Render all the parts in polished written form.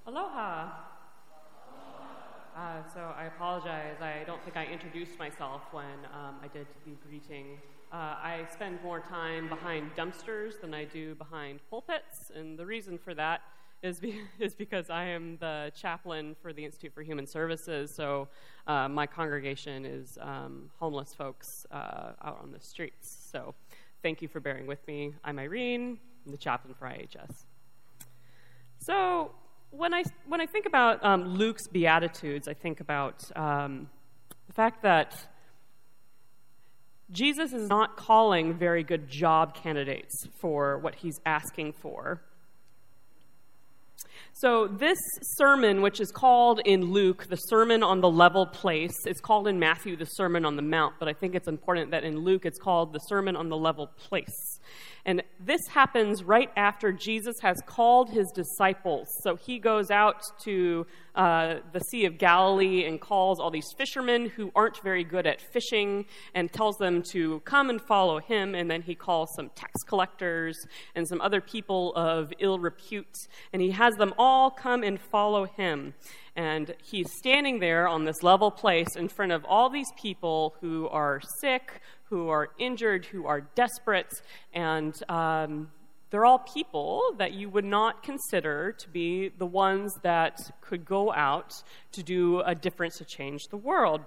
Aloha. So I apologize. I don't think I introduced myself when I did the greeting. I spend more time behind dumpsters than I do behind pulpits, and the reason for that is because I am the chaplain for the Institute for Human Services, so my congregation is homeless folks out on the streets. So thank you for bearing with me. I'm Irene. I'm the chaplain for IHS. So when I think about Luke's Beatitudes, I think about the fact that Jesus is not calling very good job candidates for what he's asking for. So this sermon, which is called in Luke the Sermon on the Level Place, it's called in Matthew the Sermon on the Mount, but I think it's important that in Luke it's called the Sermon on the Level Place. And this happens right after Jesus has called his disciples. So he goes out to the Sea of Galilee and calls all these fishermen who aren't very good at fishing and tells them to come and follow him. And then he calls some tax collectors and some other people of ill repute. And he has them all come and follow him. And he's standing there on this level place in front of all these people who are sick, who are injured, who are desperate, and they're all people that you would not consider to be the ones that could go out to do a difference to change the world.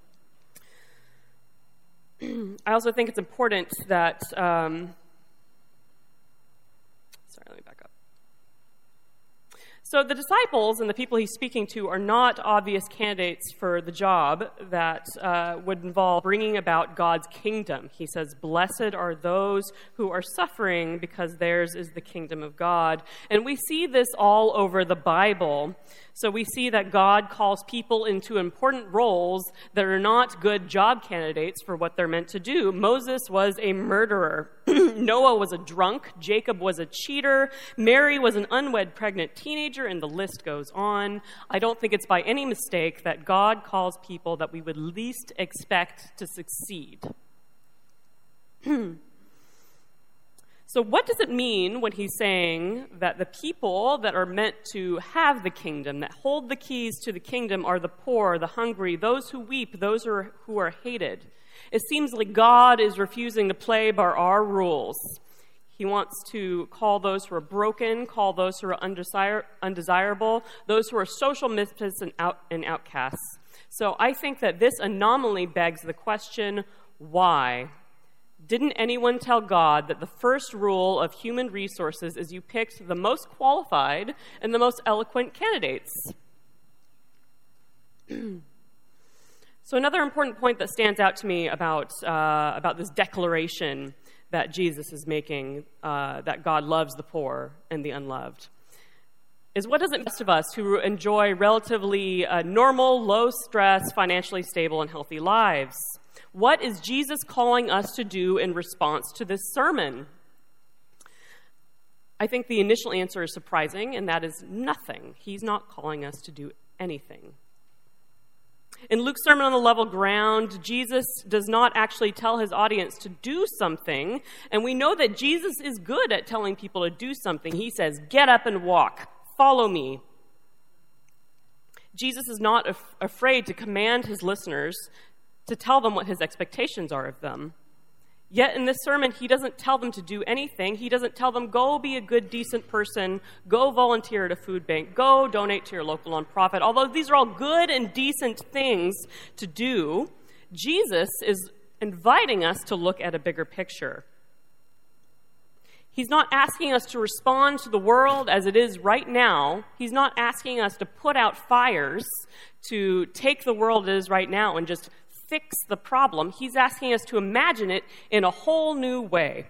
I also think it's important that... let me back up. So the disciples and the people he's speaking to are not obvious candidates for the job that would involve bringing about God's kingdom. He says, "Blessed are those who are suffering, because theirs is the kingdom of God." And we see this all over the Bible. So we see that God calls people into important roles that are not good job candidates for what they're meant to do. Moses was a murderer. Noah was a drunk. Jacob was a cheater. Mary was an unwed pregnant teenager, and the list goes on. I don't think it's by any mistake that God calls people that we would least expect to succeed. So what does it mean when he's saying that the people that are meant to have the kingdom, that hold the keys to the kingdom, are the poor, the hungry, those who weep, those who are hated? It seems like God is refusing to play by our rules. He wants to call those who are broken, call those who are undesirable, those who are social misfits and outcasts. So I think that this anomaly begs the question, why? Didn't anyone tell God that the first rule of human resources is you picked the most qualified and the most eloquent candidates? So another important point that stands out to me about this declaration that Jesus is making, that God loves the poor and the unloved, is what does it most of us who enjoy relatively normal, low-stress, financially stable, and healthy lives? What is Jesus calling us to do in response to this sermon? I think the initial answer is surprising, and that is nothing. He's not calling us to do anything. In Luke's Sermon on the Level Ground, Jesus does not actually tell his audience to do something, and we know that Jesus is good at telling people to do something. He says, "Get up and walk. Follow me." Jesus is not afraid to command his listeners to tell them what his expectations are of them. Yet in this sermon, he doesn't tell them to do anything. He doesn't tell them, go be a good, decent person, go volunteer at a food bank, go donate to your local nonprofit. Although these are all good and decent things to do, Jesus is inviting us to look at a bigger picture. He's not asking us to respond to the world as it is right now. He's not asking us to put out fires, to take the world as it is right now and just fix the problem. He's asking us to imagine it in a whole new way.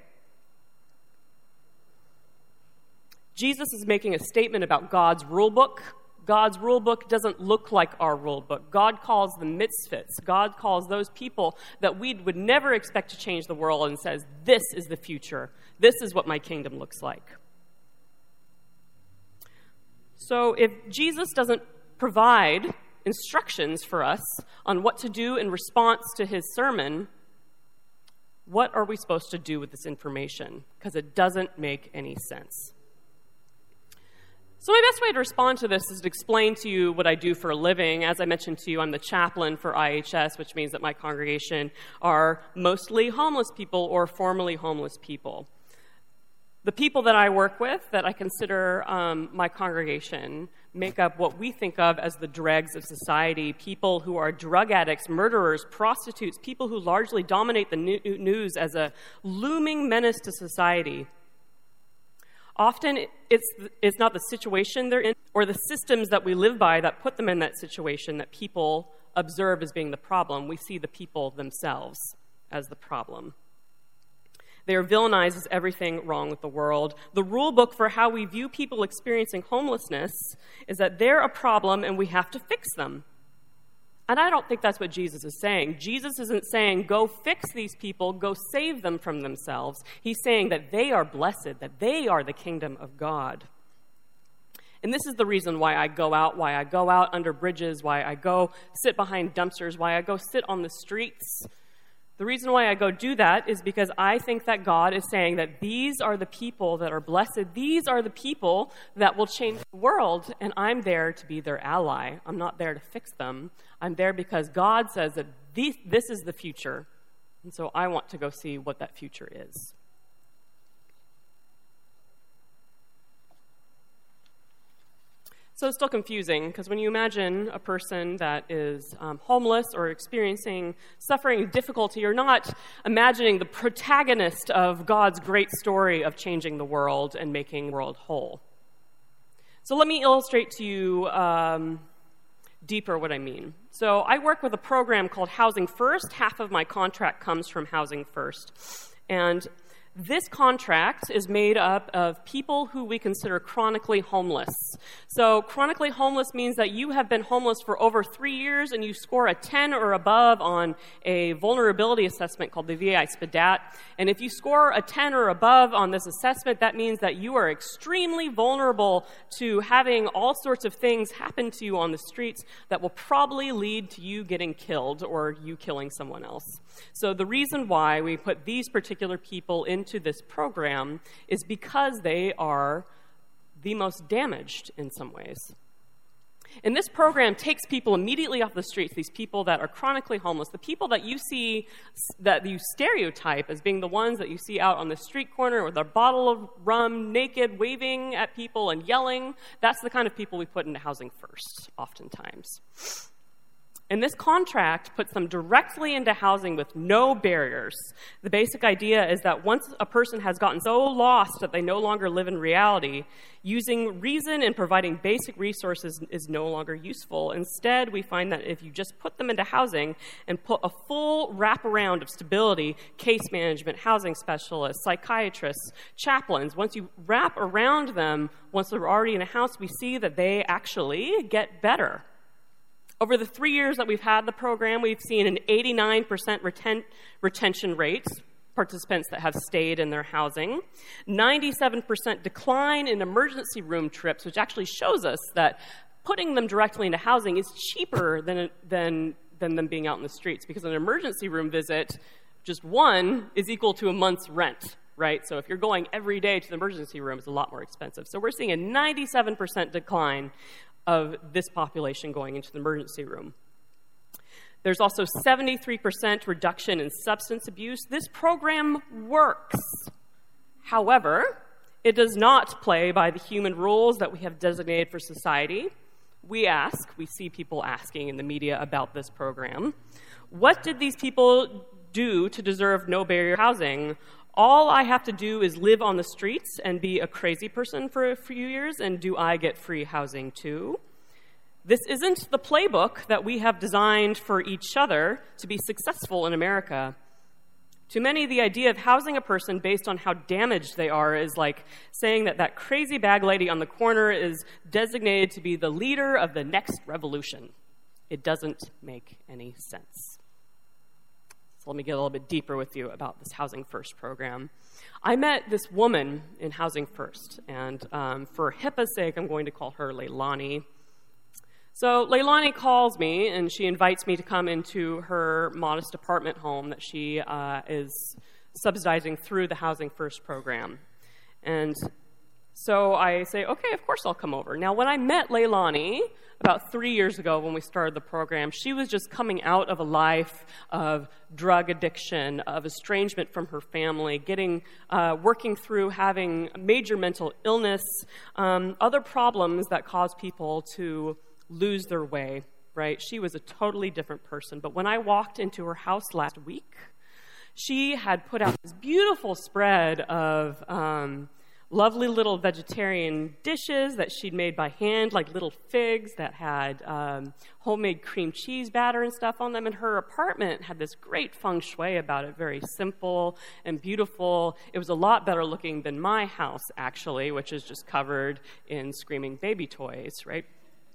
Jesus is making a statement about God's rule book. God's rule book doesn't look like our rule book. God calls them misfits. God calls those people that we would never expect to change the world and says, this is the future. This is what my kingdom looks like. So if Jesus doesn't provide instructions for us on what to do in response to his sermon, what are we supposed to do with this information? Because it doesn't make any sense. So my best way to respond to this is to explain to you what I do for a living. As I mentioned to you, I'm the chaplain for IHS, which means that my congregation are mostly homeless people or formerly homeless people. The people that I work with, that I consider my congregation, make up what we think of as the dregs of society, people who are drug addicts, murderers, prostitutes, people who largely dominate the news as a looming menace to society. Often, it's not the situation they're in or the systems that we live by that put them in that situation that people observe as being the problem. We see the people themselves as the problem. They are villainized as everything wrong with the world. The rule book for how we view people experiencing homelessness is that they're a problem and we have to fix them. And I don't think that's what Jesus is saying. Jesus isn't saying, go fix these people, go save them from themselves. He's saying that they are blessed, that they are the kingdom of God. And this is the reason why I go out under bridges, why I go sit behind dumpsters, why I go sit on the streets. The reason why I go do that is because I think that God is saying that these are the people that are blessed. These are the people that will change the world, and I'm there to be their ally. I'm not there to fix them. I'm there because God says that this is the future, and so I want to go see what that future is. So it's still confusing, because when you imagine a person that is homeless or experiencing suffering, difficulty, you're not imagining the protagonist of God's great story of changing the world and making the world whole. So let me illustrate to you deeper what I mean. So I work with a program called Housing First. Half of my contract comes from Housing First. And this contract is made up of people who we consider chronically homeless. So chronically homeless means that you have been homeless for over 3 years and you score a 10 or above on a vulnerability assessment called the VI-SPDAT. And if you score a 10 or above on this assessment, that means that you are extremely vulnerable to having all sorts of things happen to you on the streets that will probably lead to you getting killed or you killing someone else. So the reason why we put these particular people into this program is because they are the most damaged in some ways. And this program takes people immediately off the streets, these people that are chronically homeless, the people that you see, that you stereotype as being the ones that you see out on the street corner with a bottle of rum, naked, waving at people and yelling. That's the kind of people we put into Housing First, oftentimes. And this contract puts them directly into housing with no barriers. The basic idea is that once a person has gotten so lost that they no longer live in reality, using reason and providing basic resources is no longer useful. Instead, we find that if you just put them into housing and put a full wraparound of stability, case management, housing specialists, psychiatrists, chaplains, once you wrap around them, once they're already in a house, we see that they actually get better. Over the 3 years that we've had the program, we've seen an 89% retention rate, participants that have stayed in their housing, 97% decline in emergency room trips, which actually shows us that putting them directly into housing is cheaper than them being out in the streets, because an emergency room visit, just one, is equal to a month's rent, right? So if you're going every day to the emergency room, it's a lot more expensive. So we're seeing a 97% decline of this population going into the emergency room. There's also 73% reduction in substance abuse. This program works. However, it does not play by the human rules that we have designated for society. We see people asking in the media about this program. What did these people do to deserve no barrier housing? All I have to do is live on the streets and be a crazy person for a few years, and do I get free housing too? This isn't the playbook that we have designed for each other to be successful in America. To many, the idea of housing a person based on how damaged they are is like saying that that crazy bag lady on the corner is designated to be the leader of the next revolution. It doesn't make any sense. So let me get a little bit deeper with you about this Housing First program. I met this woman in Housing First, and for HIPAA's sake, I'm going to call her Leilani. So Leilani calls me, and she invites me to come into her modest apartment home that she is subsidizing through the Housing First program. And So I say, okay, of course I'll come over. Now, when I met Leilani about 3 years ago when we started the program, she was just coming out of a life of drug addiction, of estrangement from her family, working through having major mental illness, other problems that cause people to lose their way, right? She was a totally different person. But when I walked into her house last week, she had put out this beautiful spread of lovely little vegetarian dishes that she'd made by hand, like little figs that had homemade cream cheese batter and stuff on them. And her apartment had this great feng shui about it, very simple and beautiful. It was a lot better looking than my house, actually, which is just covered in screaming baby toys, right?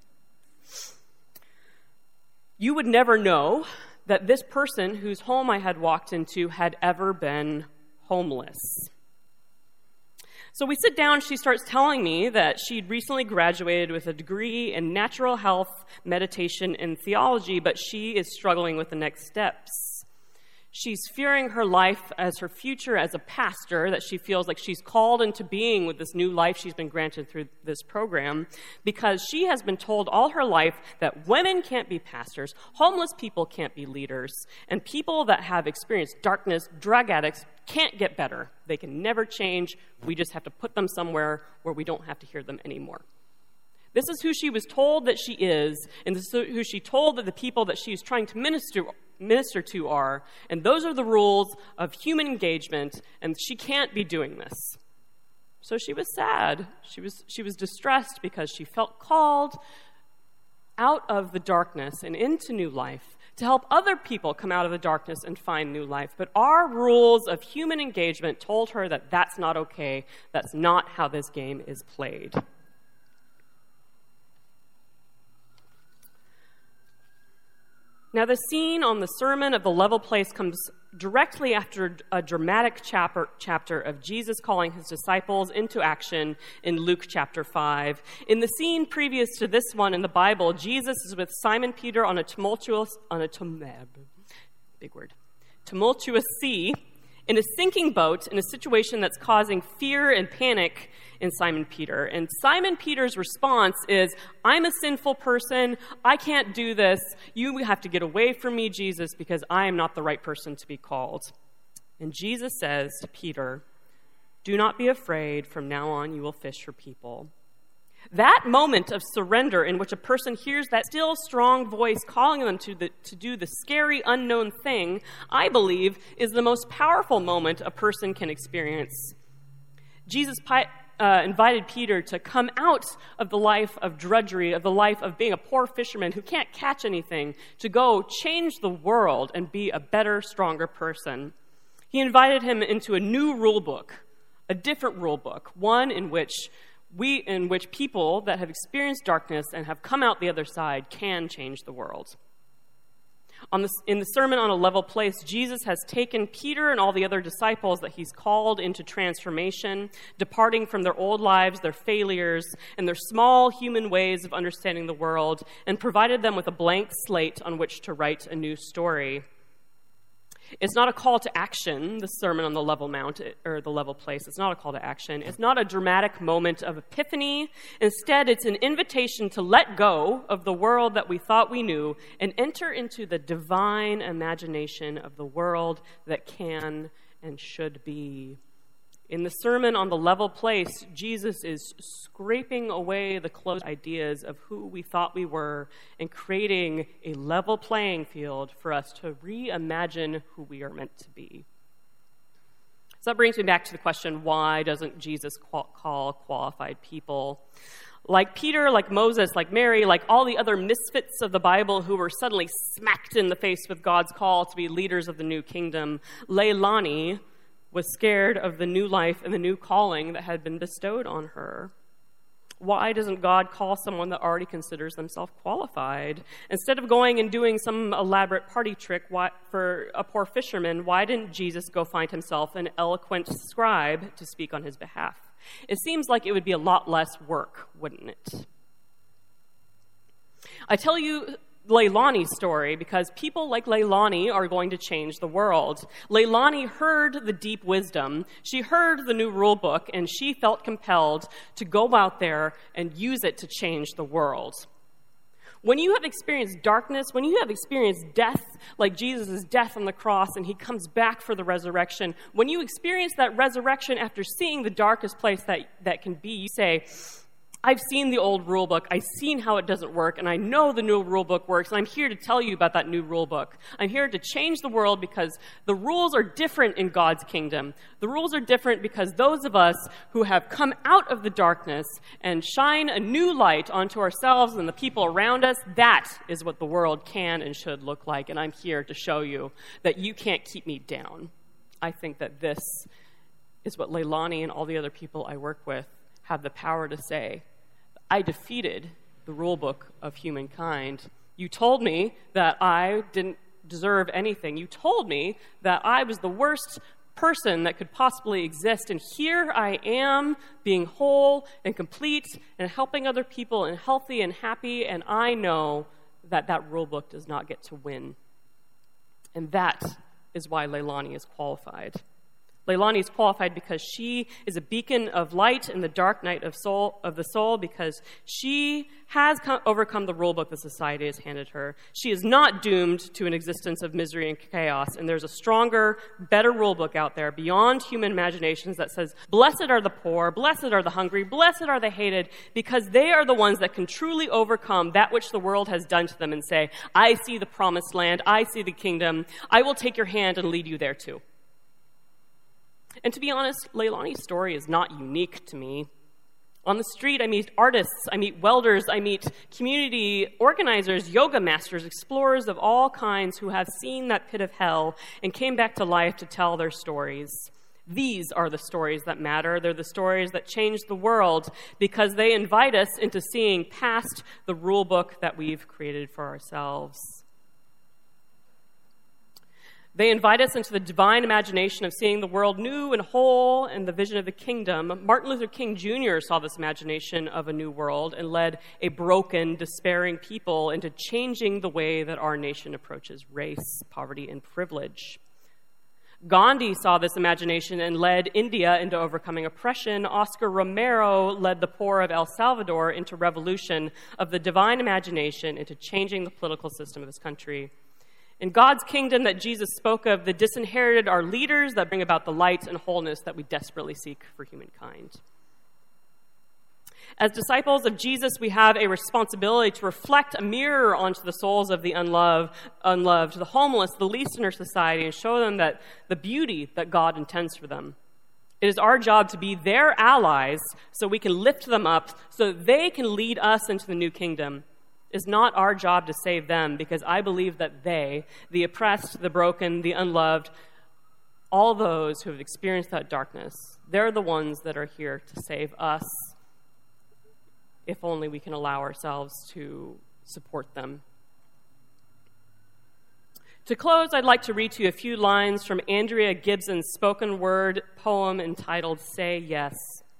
You would never know that this person whose home I had walked into had ever been homeless. So we sit down, she starts telling me that she'd recently graduated with a degree in natural health, meditation, and theology, but she is struggling with the next steps. She's fearing her life as her future as a pastor, that she feels like she's called into being with this new life she's been granted through this program, because she has been told all her life that women can't be pastors, homeless people can't be leaders, and people that have experienced darkness, drug addicts, can't get better. They can never change. We just have to put them somewhere where we don't have to hear them anymore. This is who she was told that she is, and this is who she told that the people that she's trying to minister to are, and those are the rules of human engagement, and she can't be doing this. So she was sad. She was distressed because she felt called out of the darkness and into new life to help other people come out of the darkness and find new life. But our rules of human engagement told her that that's not okay. That's not how this game is played. Now, the scene on the Sermon of the Level Place comes directly after a dramatic chapter of Jesus calling his disciples into action in Luke chapter 5. In the scene previous to this one in the Bible, Jesus is with Simon Peter on a tumultuous sea, in a sinking boat, in a situation that's causing fear and panic in Simon Peter. And Simon Peter's response is, I'm a sinful person. I can't do this. You have to get away from me, Jesus, because I am not the right person to be called. And Jesus says to Peter, do not be afraid. From now on, you will fish for people. That moment of surrender in which a person hears that still strong voice calling them to do the scary unknown thing, I believe, is the most powerful moment a person can experience. Jesus invited Peter to come out of the life of drudgery, of the life of being a poor fisherman who can't catch anything, to go change the world and be a better, stronger person. He invited him into a new rule book, a different rule book, one in which people that have experienced darkness and have come out the other side can change the world. In the Sermon on a Level Place, Jesus has taken Peter and all the other disciples that he's called into transformation, departing from their old lives, their failures, and their small human ways of understanding the world, and provided them with a blank slate on which to write a new story. It's not a call to action, the Sermon on the Level Mount, or the Level Place. It's not a call to action. It's not a dramatic moment of epiphany. Instead, it's an invitation to let go of the world that we thought we knew and enter into the divine imagination of the world that can and should be. In the Sermon on the Level Place, Jesus is scraping away the closed ideas of who we thought we were and creating a level playing field for us to reimagine who we are meant to be. So that brings me back to the question, why doesn't Jesus call qualified people? Like Peter, like Moses, like Mary, like all the other misfits of the Bible who were suddenly smacked in the face with God's call to be leaders of the new kingdom, Leilani was scared of the new life and the new calling that had been bestowed on her. Why doesn't God call someone that already considers themselves qualified? Instead of going and doing some elaborate party trick for a poor fisherman, why didn't Jesus go find himself an eloquent scribe to speak on his behalf? It seems like it would be a lot less work, wouldn't it? I tell you Leilani's story, because people like Leilani are going to change the world. Leilani heard the deep wisdom, she heard the new rule book, and she felt compelled to go out there and use it to change the world. When you have experienced darkness, when you have experienced death, like Jesus' death on the cross, and he comes back for the resurrection, when you experience that resurrection after seeing the darkest place that can be, you say, I've seen the old rule book, I've seen how it doesn't work, and I know the new rule book works, and I'm here to tell you about that new rule book. I'm here to change the world because the rules are different in God's kingdom. The rules are different because those of us who have come out of the darkness and shine a new light onto ourselves and the people around us, that is what the world can and should look like, and I'm here to show you that you can't keep me down. I think that this is what Leilani and all the other people I work with have the power to say. I defeated the rule book of humankind. You told me that I didn't deserve anything. You told me that I was the worst person that could possibly exist. And here I am, being whole and complete and helping other people and healthy and happy. And I know that that rule book does not get to win. And that is why Leilani is qualified. Leilani is qualified because she is a beacon of light in the dark night of the soul, because she has overcome the rule book that society has handed her. She is not doomed to an existence of misery and chaos, and there's a stronger, better rule book out there beyond human imaginations that says, blessed are the poor, blessed are the hungry, blessed are the hated, because they are the ones that can truly overcome that which the world has done to them and say, I see the promised land, I see the kingdom, I will take your hand and lead you there too. And to be honest, Leilani's story is not unique to me. On the street, I meet artists, I meet welders, I meet community organizers, yoga masters, explorers of all kinds who have seen that pit of hell and came back to life to tell their stories. These are the stories that matter. They're the stories that change the world because they invite us into seeing past the rule book that we've created for ourselves. They invite us into the divine imagination of seeing the world new and whole and the vision of the kingdom. Martin Luther King Jr. saw this imagination of a new world and led a broken, despairing people into changing the way that our nation approaches race, poverty, and privilege. Gandhi saw this imagination and led India into overcoming oppression. Oscar Romero led the poor of El Salvador into revolution of the divine imagination, into changing the political system of his country. In God's kingdom that Jesus spoke of, the disinherited are leaders that bring about the light and wholeness that we desperately seek for humankind. As disciples of Jesus, we have a responsibility to reflect a mirror onto the souls of the unloved, the homeless, the least in our society, and show them that the beauty that God intends for them. It is our job to be their allies so we can lift them up so they can lead us into the new kingdom. It's not our job to save them, because I believe that they, the oppressed, the broken, the unloved, all those who have experienced that darkness, they're the ones that are here to save us, if only we can allow ourselves to support them. To close, I'd like to read to you a few lines from Andrea Gibson's spoken word poem entitled Say Yes.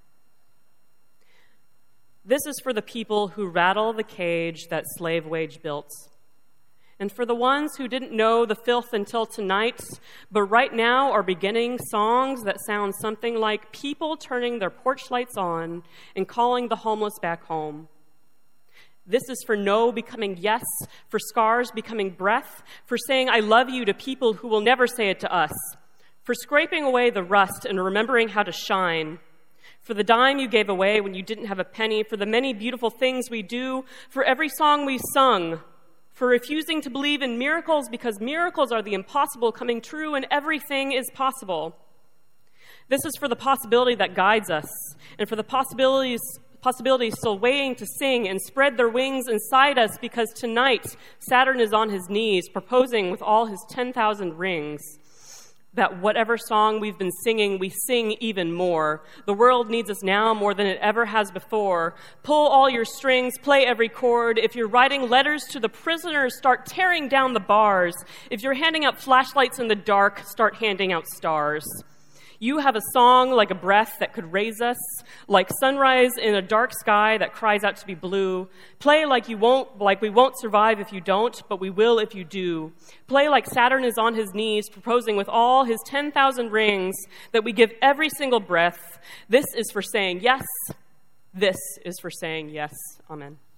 This is for the people who rattle the cage that slave wage built, and for the ones who didn't know the filth until tonight, but right now are beginning songs that sound something like people turning their porch lights on and calling the homeless back home. This is for no becoming yes, for scars becoming breath, for saying I love you to people who will never say it to us, for scraping away the rust and remembering how to shine, for the dime you gave away when you didn't have a penny, for the many beautiful things we do, for every song we sung, for refusing to believe in miracles because miracles are the impossible coming true and everything is possible. This is for the possibility that guides us, and for the possibilities still waiting to sing and spread their wings inside us, because tonight Saturn is on his knees proposing with all his 10,000 rings that whatever song we've been singing, we sing even more. The world needs us now more than it ever has before. Pull all your strings, play every chord. If you're writing letters to the prisoners, start tearing down the bars. If you're handing out flashlights in the dark, start handing out stars. You have a song like a breath that could raise us, like sunrise in a dark sky that cries out to be blue. Play like we won't survive if you don't, but we will if you do. Play like Saturn is on his knees, proposing with all his 10,000 rings that we give every single breath. This is for saying yes. This is for saying yes. Amen.